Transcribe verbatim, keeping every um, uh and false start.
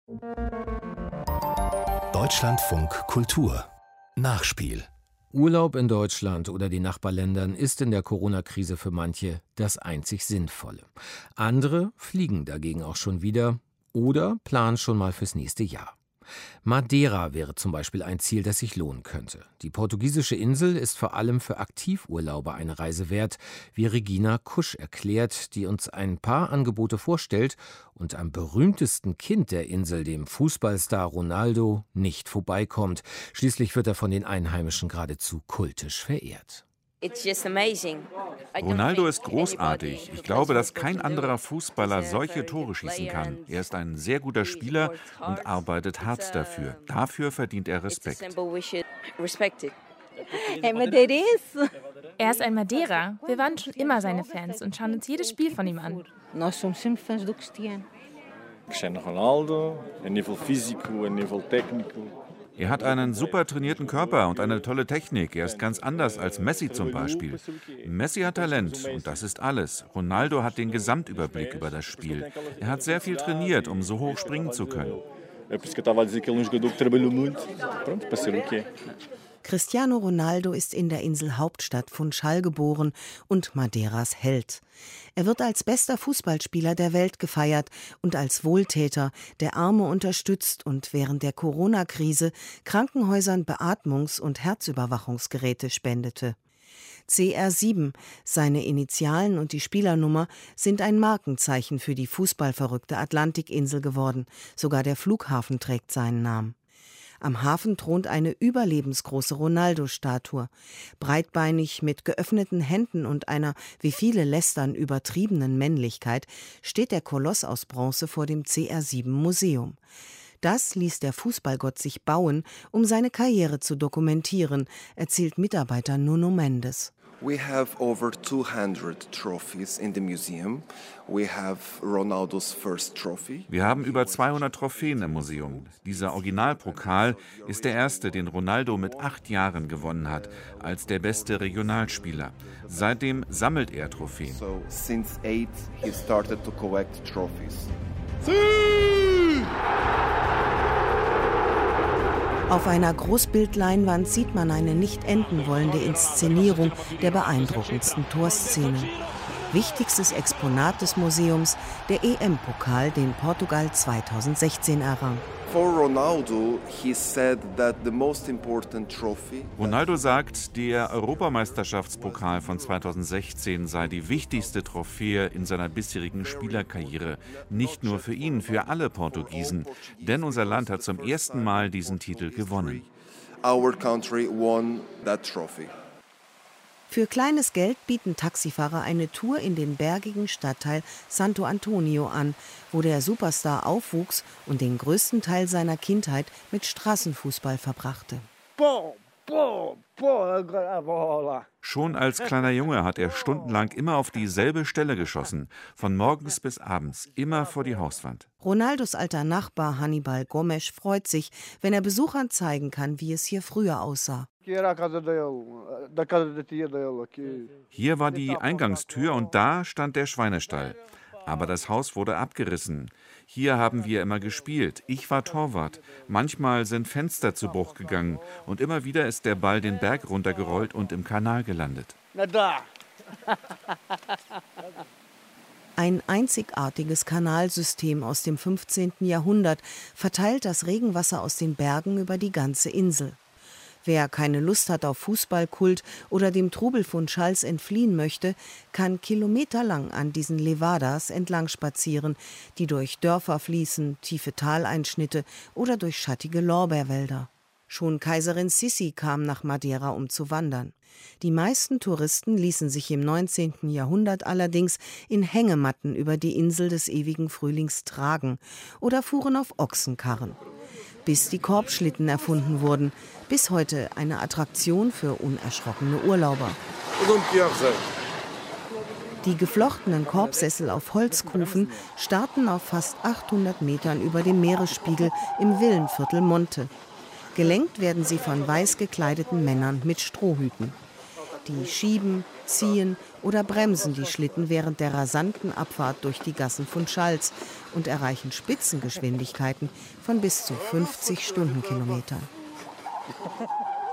Deutschlandfunk Kultur Nachspiel. Urlaub in Deutschland oder den Nachbarländern ist in der Corona-Krise für manche das einzig Sinnvolle. Andere fliegen dagegen auch schon wieder oder planen schon mal fürs nächste Jahr. Madeira wäre zum Beispiel ein Ziel, das sich lohnen könnte. Die portugiesische Insel ist vor allem für Aktivurlauber eine Reise wert, wie Regina Kusch erklärt, die uns ein paar Angebote vorstellt und am berühmtesten Kind der Insel, dem Fußballstar Ronaldo, nicht vorbeikommt. Schließlich wird er von den Einheimischen geradezu kultisch verehrt. Ronaldo ist großartig. Ich glaube, dass kein anderer Fußballer solche Tore schießen kann. Er ist ein sehr guter Spieler und arbeitet hart dafür. Dafür verdient er Respekt. Er ist ein Madeira. Wir waren schon immer seine Fans und schauen uns jedes Spiel von ihm an. Cristiano Ronaldo, a nível físico, a nível técnico. Er hat einen super trainierten Körper und eine tolle Technik. Er ist ganz anders als Messi zum Beispiel. Messi hat Talent und das ist alles. Ronaldo hat den Gesamtüberblick über das Spiel. Er hat sehr viel trainiert, um so hoch springen zu können. Cristiano Ronaldo ist in der Inselhauptstadt Funchal geboren und Madeiras Held. Er wird als bester Fußballspieler der Welt gefeiert und als Wohltäter, der Arme unterstützt und während der Corona-Krise Krankenhäusern Beatmungs- und Herzüberwachungsgeräte spendete. C R sieben, seine Initialen und die Spielernummer, sind ein Markenzeichen für die fußballverrückte Atlantikinsel geworden. Sogar der Flughafen trägt seinen Namen. Am Hafen thront eine überlebensgroße Ronaldo-Statue. Breitbeinig, mit geöffneten Händen und einer, wie viele lästern, übertriebenen Männlichkeit, steht der Koloss aus Bronze vor dem C R sieben Museum. Das ließ der Fußballgott sich bauen, um seine Karriere zu dokumentieren, erzählt Mitarbeiter Nuno Mendes. We have over two hundred trophies in the museum. We have Ronaldo's first trophy. Wir haben über zweihundert Trophäen im Museum. Dieser Originalpokal ist der erste, den Ronaldo mit acht Jahren gewonnen hat, als der beste Regionalspieler. Seitdem sammelt er Trophäen. So since eight he started to collect trophies. Auf einer Großbildleinwand sieht man eine nicht enden wollende Inszenierung der beeindruckendsten Torszenen. Wichtigstes Exponat des Museums, der E M-Pokal, den Portugal zweitausendsechzehn errang. For Ronaldo, he said that the most important trophy. Ronaldo sagt, der Europameisterschaftspokal von zweitausendsechzehn sei die wichtigste Trophäe in seiner bisherigen Spielerkarriere. Nicht nur für ihn, für alle Portugiesen. Denn unser Land hat zum ersten Mal diesen Titel gewonnen. Our country won that trophy. Für kleines Geld bieten Taxifahrer eine Tour in den bergigen Stadtteil Santo Antonio an, wo der Superstar aufwuchs und den größten Teil seiner Kindheit mit Straßenfußball verbrachte. Schon als kleiner Junge hat er stundenlang immer auf dieselbe Stelle geschossen, von morgens bis abends, immer vor die Hauswand. Ronaldos alter Nachbar Hannibal Gomes freut sich, wenn er Besuchern zeigen kann, wie es hier früher aussah. Hier war die Eingangstür und da stand der Schweinestall. Aber das Haus wurde abgerissen. Hier haben wir immer gespielt. Ich war Torwart. Manchmal sind Fenster zu Bruch gegangen und immer wieder ist der Ball den Berg runtergerollt und im Kanal gelandet. Ein einzigartiges Kanalsystem aus dem fünfzehnten Jahrhundert verteilt das Regenwasser aus den Bergen über die ganze Insel. Wer keine Lust hat auf Fußballkult oder dem Trubel Funchals entfliehen möchte, kann kilometerlang an diesen Levadas entlang spazieren, die durch Dörfer fließen, tiefe Taleinschnitte oder durch schattige Lorbeerwälder. Schon Kaiserin Sissi kam nach Madeira, um zu wandern. Die meisten Touristen ließen sich im neunzehnten Jahrhundert allerdings in Hängematten über die Insel des ewigen Frühlings tragen oder fuhren auf Ochsenkarren. Bis die Korbschlitten erfunden wurden, bis heute eine Attraktion für unerschrockene Urlauber. Die geflochtenen Korbsessel auf Holzkufen starten auf fast achthundert Metern über dem Meeresspiegel im Villenviertel Monte. Gelenkt werden sie von weiß gekleideten Männern mit Strohhüten. Die schieben, ziehen oder bremsen die Schlitten während der rasanten Abfahrt durch die Gassen von Schals und erreichen Spitzengeschwindigkeiten von bis zu fünfzig Stundenkilometern.